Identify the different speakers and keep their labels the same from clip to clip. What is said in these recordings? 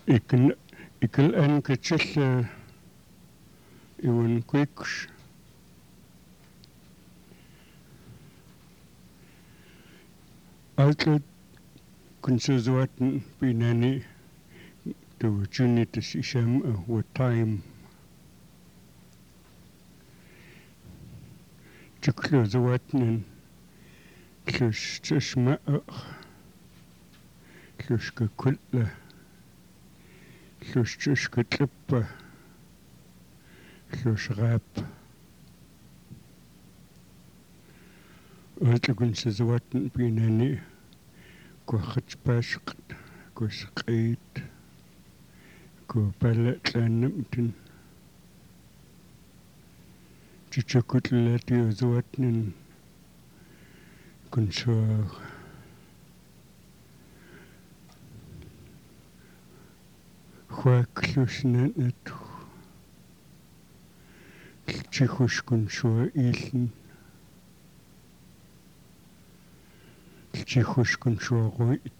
Speaker 1: ikel an kitchell iwan quicksh altlet kunsuzuatan pinani to junitas isham wa time chukluzuatnin tlus tishma tlus kulla tlus tishkutlipa tlus rap altlet kunsuzuatan pinani kuhatspashq kusqait ku palatlanamtin chichukutlati uzuatnin kunsuag huaklusnanat chihush kunsua ilin chihush kunsua ruit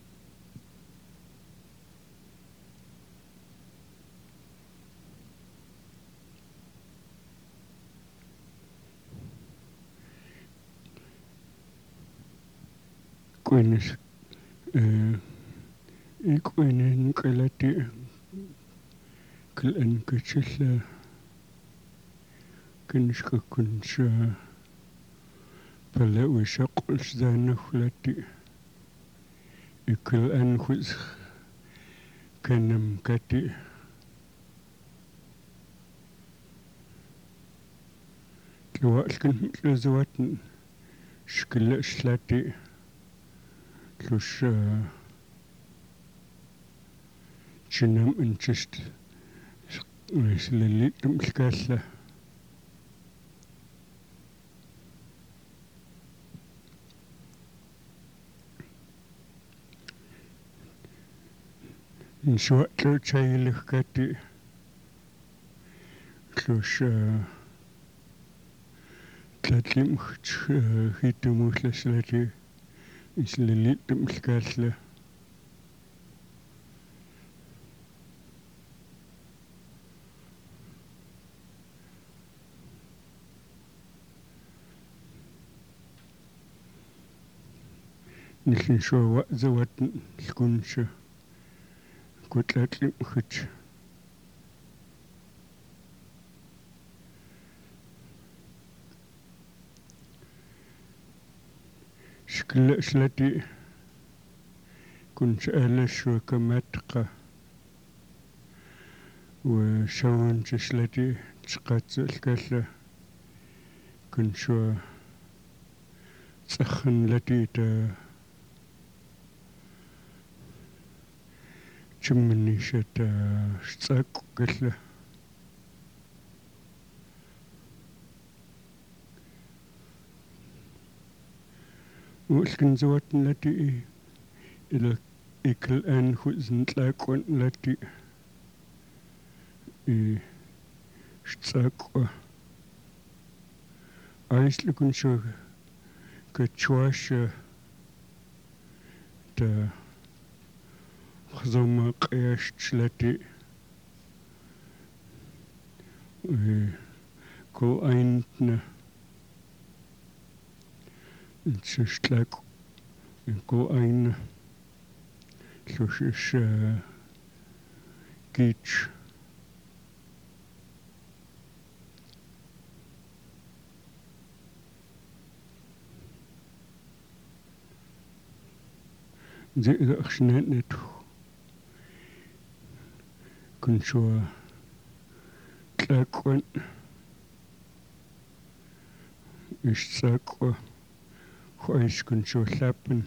Speaker 1: kuinis ikuinin kalati kalan kachilla kanishka kunsa pala wishaqulsh zanaflati ikal anhuz kanam kati kiwalkan lazuatan shkila shlati tlus chinam inchist slilitum lkalla insuatlu chayilkati tlus tlatlim hitumuslaslati slilitum lkalla nillinsua zawatan lkunsha kutlatlim hich shkila slati kunsha alaswa kamatqa wa shawancha slati tqatsa lkalla kunsua tsakhan lati ta chimnishata tsak kalla ulkin zawatan lati ila ikal an huzn tlakwan lati tsakwa aisli kunsua kachwasha ta خزوما قياش تشلتي كو اينتنا تشتلك كو اين شوشش كيتش زي إذا أخشناتنتو كنشوا تلاقون إشتاقوا خويش كنشوا ثابن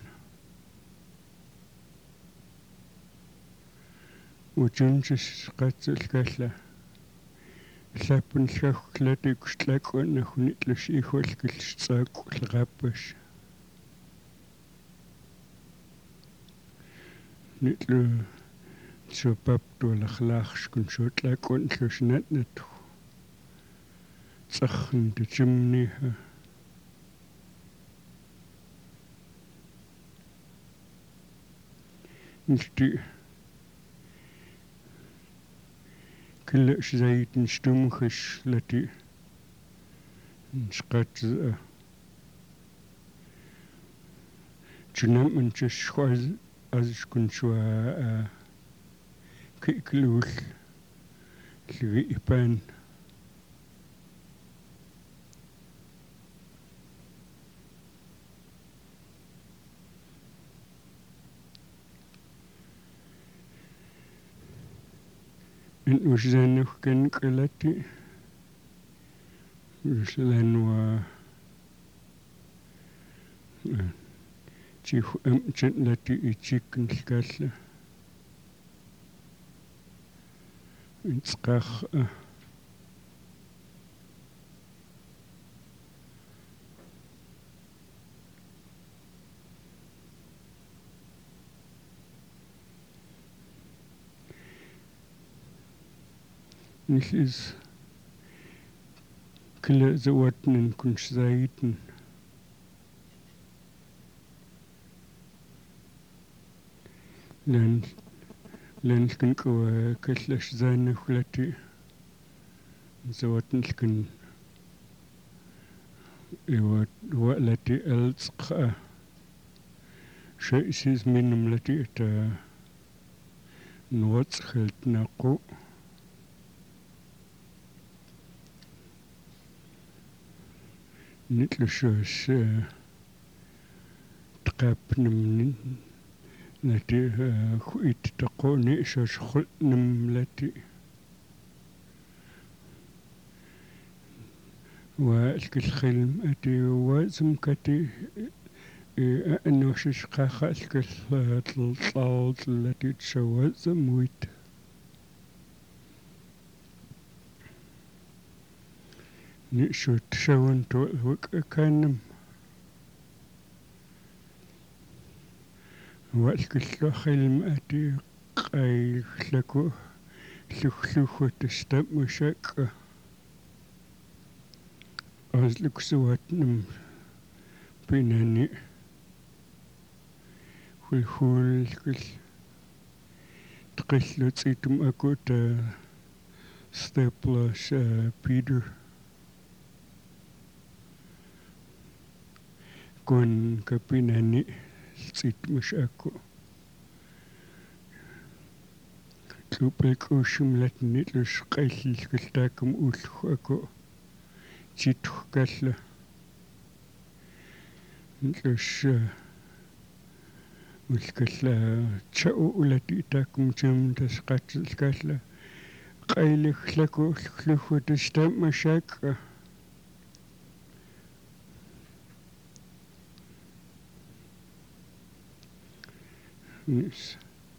Speaker 1: وجنجس قاتل كلا ثابن ثاخ كلاتي كشتلاقون نخونيتلش إيخوال كلشتاقوا الغابش نتلو شباب دول أخلاقش كنشوا تلاقون تلوشناتنتو تسخن تجمنيها نشتي كل زيت نشتمخش التي نشقات جنام من تشخوز أز كن شوا كيكلول الغيبان إن وجدانه كان قلتي وجدان و تيخ أمجن التي يتشيكن الكاسلة انتقاخ نحيز كل زواتنا نكونش زايدن لأن كنكو كسلش زانة خلتي زواتن لكن وقلتي ألتقى شيء سيز من ملتي اتا نواتس خلت ناقو نتلشوش تقابن من التي خويت تقوني شاش خلت نملتي والكل خلم أتي وازم كتي أنه شش قاخة الكل الطاوط التي تشوز مويت نشو تشون توك كانم والكل خلم أتي قاي لكو لخلوخو تستم مشاك أزلك سوات نم بيناني والخول كل تقشلو تسيتم أكو تا ستابلاش بيتر كون كبيناني تسيت مش أكو تلوبلك وشملتني لش قيل كلتاكم أولخ أكو تيتخ كالله لش والكلا تشاو التي تاكم جم تسقط الكلا قيلك لكو خلفو تستم مشاك نس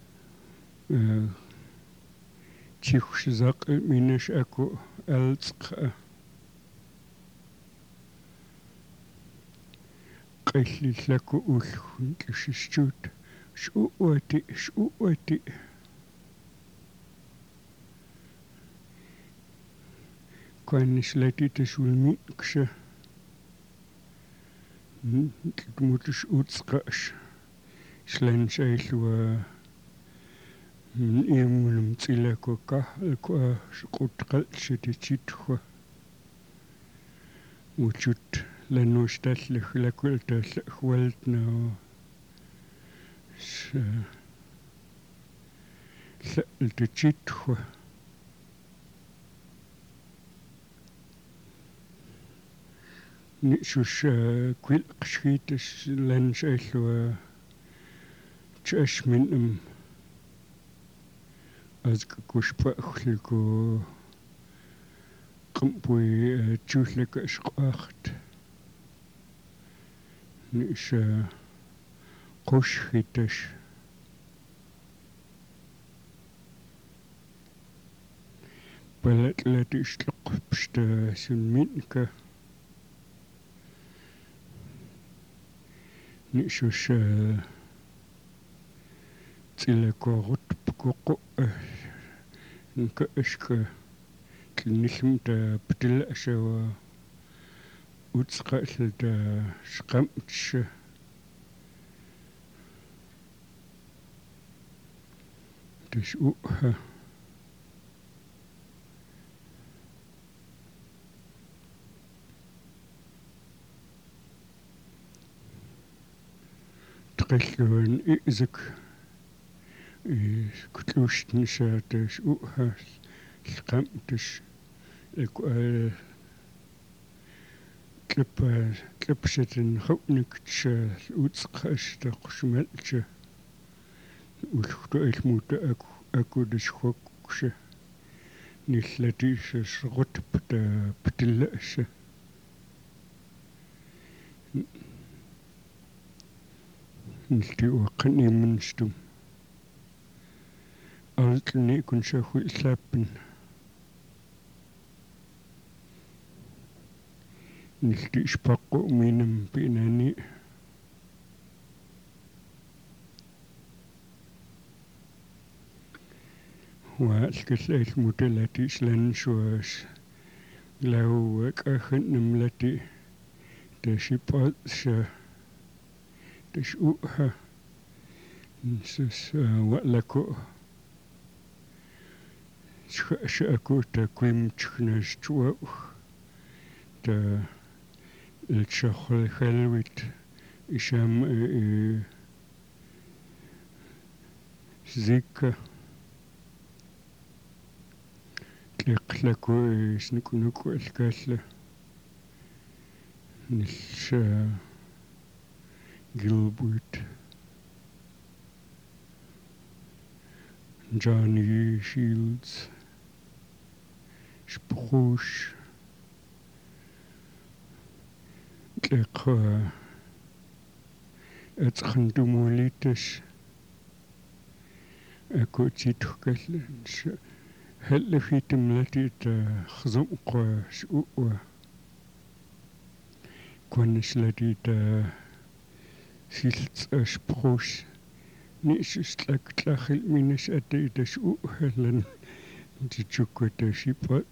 Speaker 1: تيخش زاق منش أكو ألتق قيل لكو أولخ كششتوت شؤوتي كان شلاتي تشول ميكشة تموتش أوتسقاش شلان شايل و من إيم متيلاكو كا شقوت قلش تشيتخو وشوت لأنه اشتاتلخ لكل تسلخ والتنا تشيتخو نشوش كل قشيتش لان شايلو تشاش من أزك كوش بأخلكو قمبوي تشوشلك أشقاخت نش قوش خيتش بلد لا تشلق بشتا سنمينك نشوش تلكو غطبكو قو نكأشك تلنشم تا بتلأشا و وتسقاتل تا شقمتش تشؤها qilluan i'suk kutlustn saatas uhas lqamtus ekua tlipsatin hopniktsa utsqas taqsmaltsa ulhtu ilmuta akudishwaksa nillatisas rutpta ptillasa nilti waqanimanstum altlni kunsahwillaapin nilti ispaqqu minam pinani waalkallailmutalati islansuas lauak ahannamlati tashipatsha tashuha nsas wa'laku sha'akuta kwimchknas chuau ta الشخلخلوت إشام زيكا تلقلكو سنكونكو الكاسلة نلشا جلبوت جاني شيلدز شبروش تلقى اتخندموليتش اكو تيتوكال هل في تملتي تخزمق شؤوا كونش لدي تا سيلت اشبروش نيش تلك تلاخل منش اتي تشؤها لن تشوكو تشيبات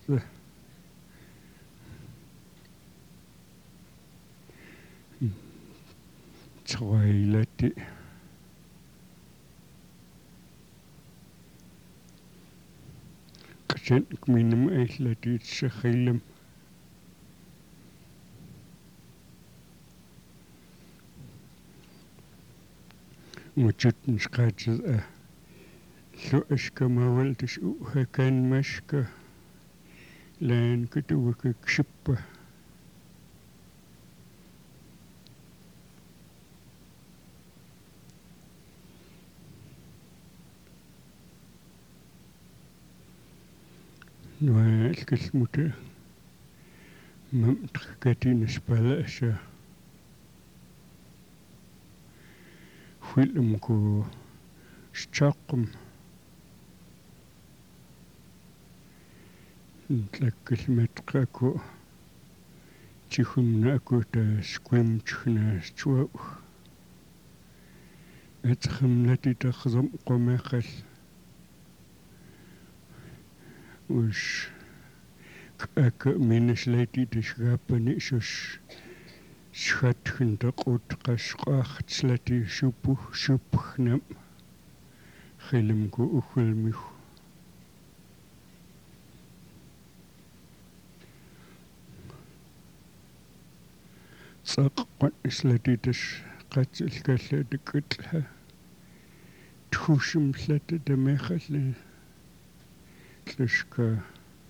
Speaker 1: تغيلتي قشنك من مأيلتي تشخيلم وجدت نشقاجز لو اشكا ما ولتش اوها كان مشكا لان كتوك كشبه والكلمة ممتخكتي نسبة أشياء فيلمكو شاقم نتلك كلمة قاكو تيخم ناكو تسكويم تشخنا شوو اتخم لتي تخزم قماخل وش كأك منش ليتي تشغابني شش شخاتخن تقوت قشقاخ تسلتي شبخ نم خلمكو أخلميخ ساقوان إسلتي تشقات الكالة دكتلها تخوشم سلتي دميخل تلشكا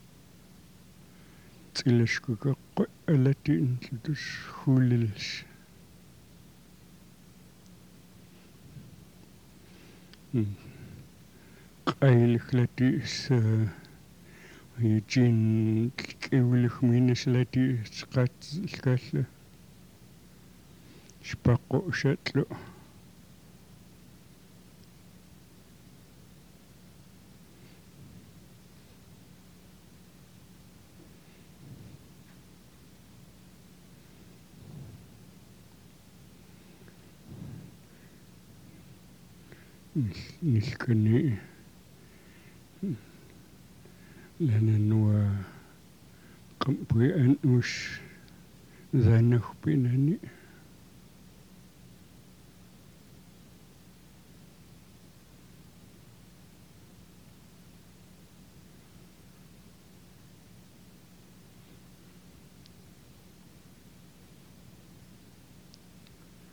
Speaker 1: تلشكا التي انتدش خوللش قايلك التي يجين كيولك مينش التي تقات الكاسلة شباقو شاتلو نلكني لأنه قمبوي أنوش ذانه بينني